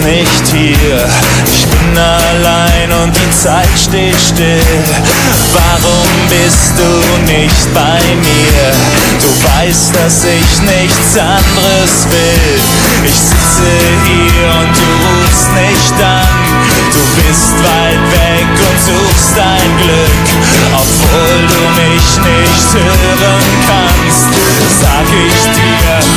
nicht hier. Ich bin allein und die Zeit steht still. Warum bist du nicht bei mir? Du weißt, dass ich nichts anderes will. Ich sitze hier und du rufst nicht an. Du bist weit weg und suchst dein Glück, obwohl du mich nicht hören kannst. Sag ich dir,